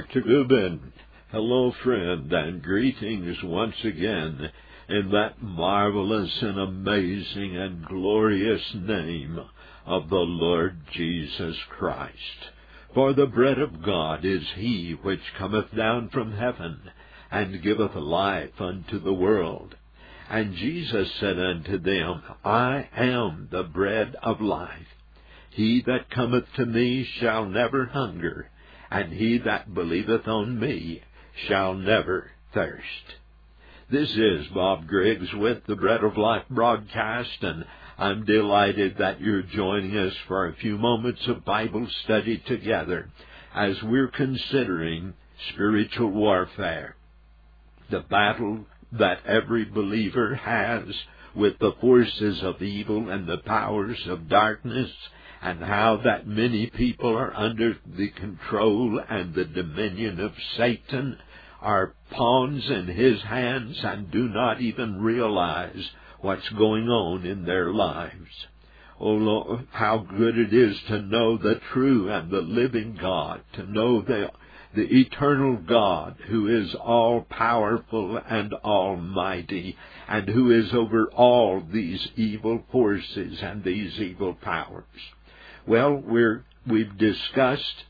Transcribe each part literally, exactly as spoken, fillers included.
Doctor Goodman. Hello, friend, and greetings once again in that marvelous and amazing and glorious name of the Lord Jesus Christ. For the bread of God is he which cometh down from heaven, and giveth life unto the world. And Jesus said unto them, I am the bread of life. He that cometh to me shall never hunger, and he that believeth on me shall never thirst. This is Bob Griggs with the Bread of Life broadcast, and I'm delighted that you're joining us for a few moments of Bible study together as we're considering spiritual warfare, the battle that every believer has with the forces of evil and the powers of darkness, and how that many people are under the control and the dominion of Satan, are pawns in his hands, and do not even realize what's going on in their lives. Oh Lord, how good it is to know the true and the living God, to know the, the eternal God who is all-powerful and almighty, and who is over all these evil forces and these evil powers. Well, we're, we've discussed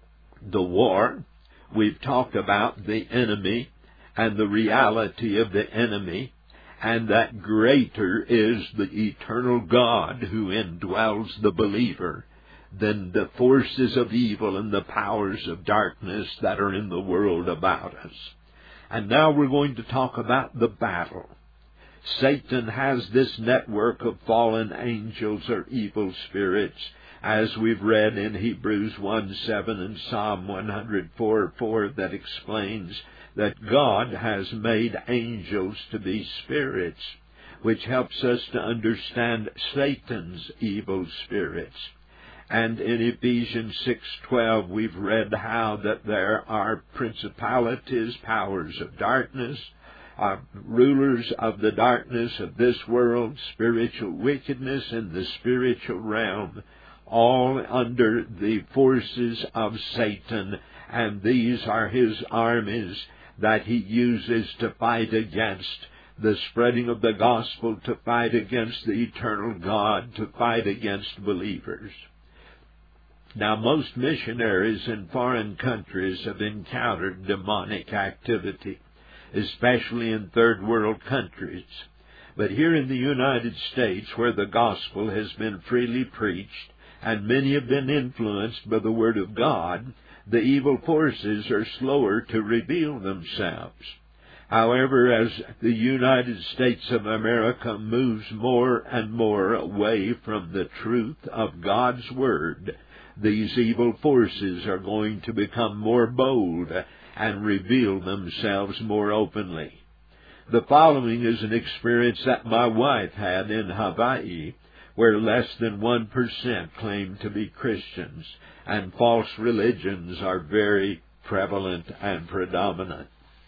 the war. We've talked about the enemy and the reality of the enemy, and that greater is the eternal God who indwells the believer than the forces of evil and the powers of darkness that are in the world about us. And now we're going to talk about the battle. Satan has this network of fallen angels or evil spirits, as we've read in Hebrews one seven and Psalm one oh four four, that explains that God has made angels to be spirits, which helps us to understand Satan's evil spirits. And in Ephesians six twelve, we've read how that there are principalities, powers of darkness, uh, rulers of the darkness of this world, spiritual wickedness in the spiritual realm, all under the forces of Satan, and these are his armies that he uses to fight against the spreading of the gospel, to fight against the eternal God, to fight against believers. Now, most missionaries in foreign countries have encountered demonic activity, especially in third world countries. But here in the United States, where the gospel has been freely preached, and many have been influenced by the Word of God, the evil forces are slower to reveal themselves. However, as the United States of America moves more and more away from the truth of God's Word, these evil forces are going to become more bold and reveal themselves more openly. The following is an experience that my wife had in Hawaii, where less than one percent claim to be Christians, and false religions are very prevalent and predominant.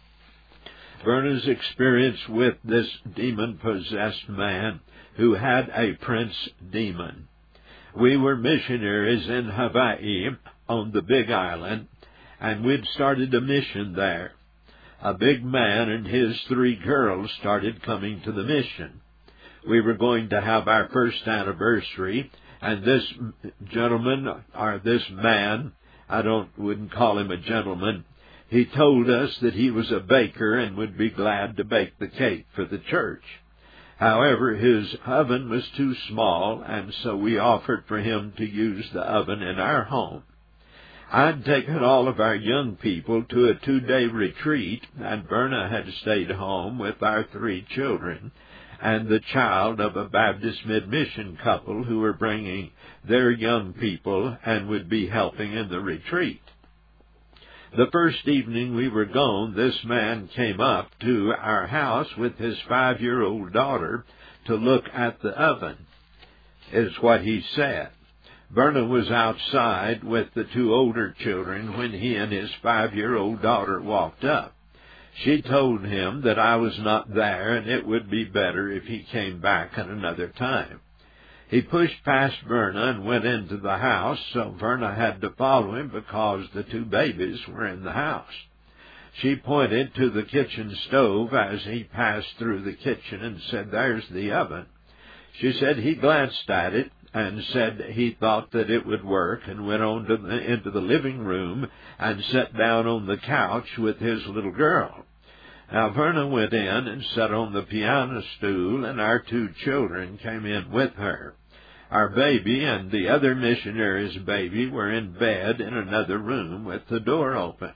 Verna's experience with this demon-possessed man who had a prince demon. We were missionaries in Hawaii on the Big Island, and we'd started a mission there. A big man and his three girls started coming to the mission. We were going to have our first anniversary, and this gentleman, or this man, I don't wouldn't call him a gentleman, he told us that he was a baker and would be glad to bake the cake for the church. However, his oven was too small, and so we offered for him to use the oven in our home. I'd taken all of our young people to a two-day retreat, and Verna had stayed home with our three children, and the child of a Baptist mid-mission couple who were bringing their young people and would be helping in the retreat. The first evening we were gone, this man came up to our house with his five-year-old daughter to look at the oven, is what he said. Verna was outside with the two older children when he and his five-year-old daughter walked up. She told him that I was not there and it would be better if he came back at another time. He pushed past Verna and went into the house, so Verna had to follow him because the two babies were in the house. She pointed to the kitchen stove as he passed through the kitchen and said, "There's the oven." She said he glanced at it and said he thought that it would work, and went on to the, into the living room and sat down on the couch with his little girl. Now Verna went in and sat on the piano stool, and our two children came in with her. Our baby and the other missionary's baby were in bed in another room with the door open.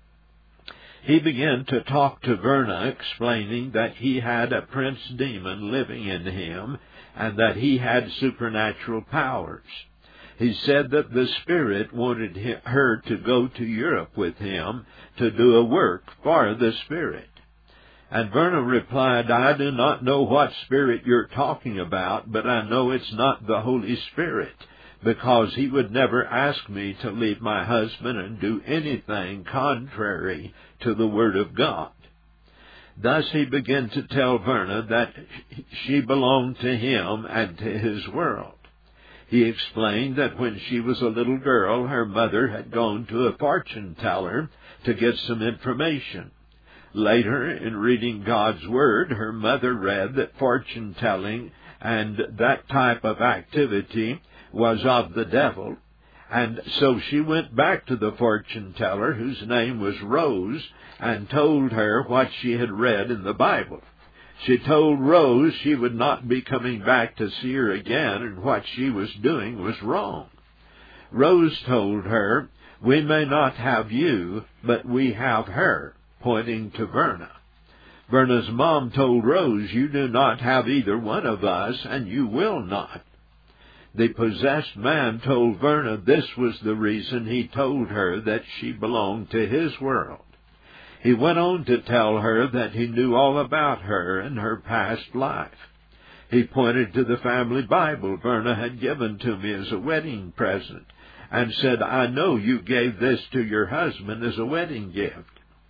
He began to talk to Verna, explaining that he had a prince demon living in him and that he had supernatural powers. He said that the Spirit wanted her to go to Europe with him to do a work for the Spirit. And Verna replied, "I do not know what spirit you're talking about, but I know it's not the Holy Spirit, because he would never ask me to leave my husband and do anything contrary to the Word of God." Thus he began to tell Verna that she belonged to him and to his world. He explained that when she was a little girl, her mother had gone to a fortune teller to get some information. Later, in reading God's Word, her mother read that fortune-telling and that type of activity was of the devil, and so she went back to the fortune-teller, whose name was Rose, and told her what she had read in the Bible. She told Rose she would not be coming back to see her again, and what she was doing was wrong. Rose told her, "We may not have you, but we have her," pointing to Verna. Verna's mom told Rose, "You do not have either one of us, and you will not." The possessed man told Verna this was the reason he told her that she belonged to his world. He went on to tell her that he knew all about her and her past life. He pointed to the family Bible Verna had given to me as a wedding present and said, "I know you gave this to your husband as a wedding gift."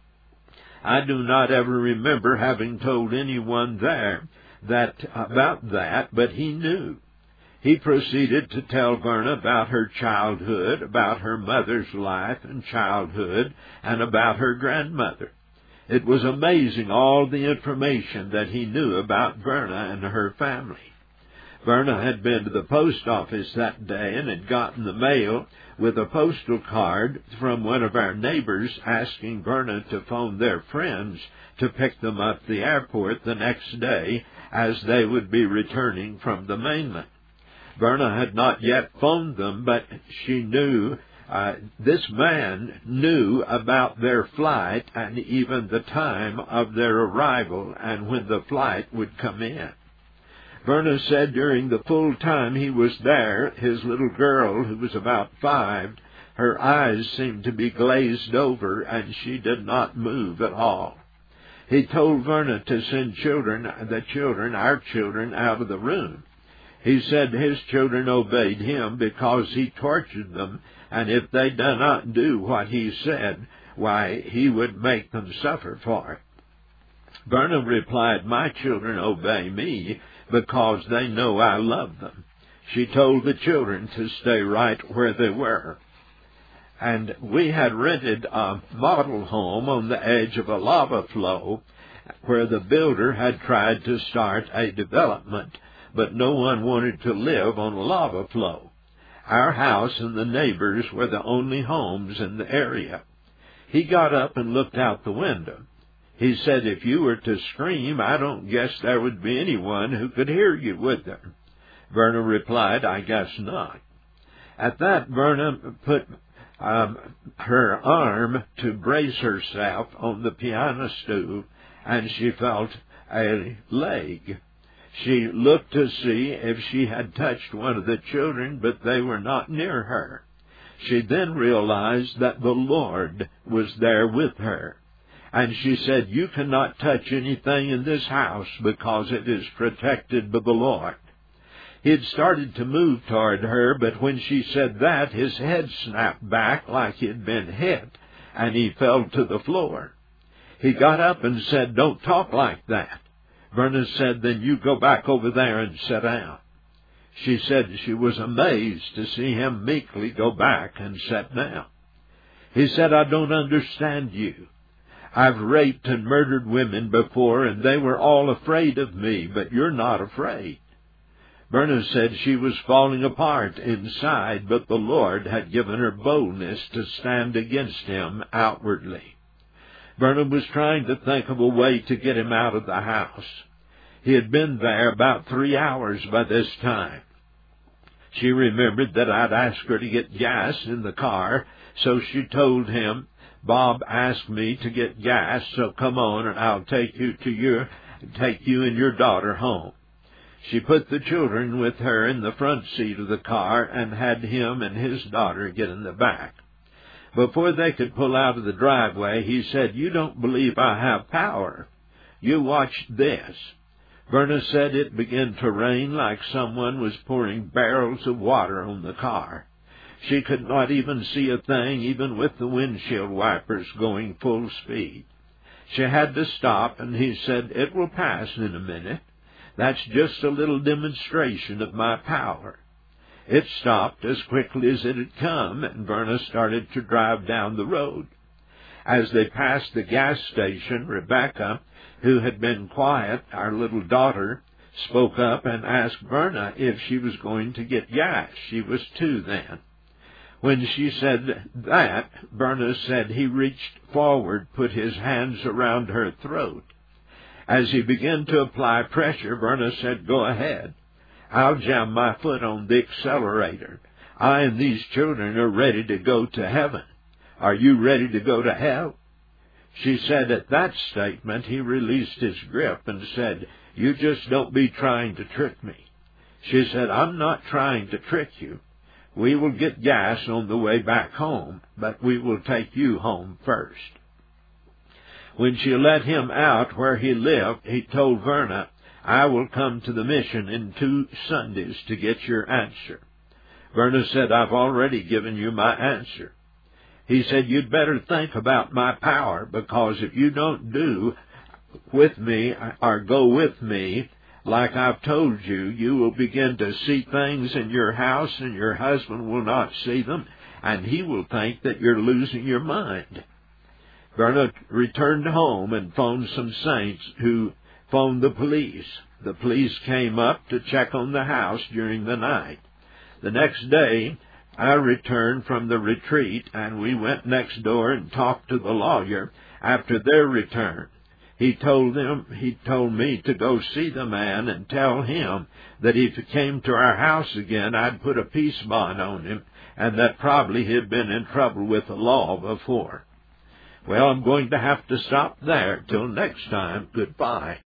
I do not ever remember having told anyone there that about that, but he knew. He proceeded to tell Verna about her childhood, about her mother's life and childhood, and about her grandmother. It was amazing, all the information that he knew about Verna and her family. Verna had been to the post office that day and had gotten the mail with a postal card from one of our neighbors asking Verna to phone their friends to pick them up at the airport the next day as they would be returning from the mainland. Verna had not yet phoned them, but she knew, uh, this man knew about their flight and even the time of their arrival and when the flight would come in. Verna said during the full time he was there, his little girl, who was about five, her eyes seemed to be glazed over and she did not move at all. He told Verna to send children, the children, our children, out of the room. He said his children obeyed him because he tortured them, and if they did not do what he said, why, he would make them suffer for it. Verna replied, "My children obey me because they know I love them." She told the children to stay right where they were. And we had rented a model home on the edge of a lava flow where the builder had tried to start a development, but no one wanted to live on a lava flow. Our house and the neighbors were the only homes in the area. He got up and looked out the window. He said, "If you were to scream, I don't guess there would be anyone who could hear you, would there?" Verna replied, "I guess not." At that, Verna put um, her arm to brace herself on the piano stool, and she felt a leg. She looked to see if she had touched one of the children, but they were not near her. She then realized that the Lord was there with her. And she said, "You cannot touch anything in this house because it is protected by the Lord." He had started to move toward her, but when she said that, his head snapped back like he had been hit, and he fell to the floor. He got up and said, "Don't talk like that." Verna said, "Then you go back over there and sit down." She said she was amazed to see him meekly go back and sit down. He said, I don't understand you. I've raped and murdered women before, and they were all afraid of me, but you're not afraid. Verna said she was falling apart inside, but the Lord had given her boldness to stand against him outwardly. Verna was trying to think of a way to get him out of the house. He had been there about three hours by this time. She remembered that I'd asked her to get gas in the car, so she told him, Bob asked me to get gas, so come on and I'll take you to your, take you and your daughter home. She put the children with her in the front seat of the car and had him and his daughter get in the back. Before they could pull out of the driveway, he said, you don't believe I have power. You watch this. Verna said it began to rain like someone was pouring barrels of water on the car. She could not even see a thing, even with the windshield wipers going full speed. She had to stop, and he said, it will pass in a minute. That's just a little demonstration of my power. It stopped as quickly as it had come, and Verna started to drive down the road. As they passed the gas station, Rebecca, who had been quiet, our little daughter, spoke up and asked Verna if she was going to get gas. She was two then. When she said that, Verna said he reached forward, put his hands around her throat. As he began to apply pressure, Verna said, go ahead. I'll jam my foot on the accelerator. I and these children are ready to go to heaven. Are you ready to go to hell? She said at that statement he released his grip and said, you just don't be trying to trick me. She said, I'm not trying to trick you. We will get gas on the way back home, but we will take you home first. When she let him out where he lived, he told Verna, I will come to the mission in two Sundays to get your answer. Verna said, I've already given you my answer. He said, you'd better think about my power, because if you don't do with me or go with me, like I've told you, you will begin to see things in your house, and your husband will not see them, and he will think that you're losing your mind. Verna returned home and phoned some saints who phoned the police. The police came up to check on the house during the night. The next day, I returned from the retreat, and we went next door and talked to the lawyer after their return. He told them, he told me to go see the man and tell him that if he came to our house again, I'd put a peace bond on him, and that probably he'd been in trouble with the law before. Well, I'm going to have to stop there. Till next time, goodbye.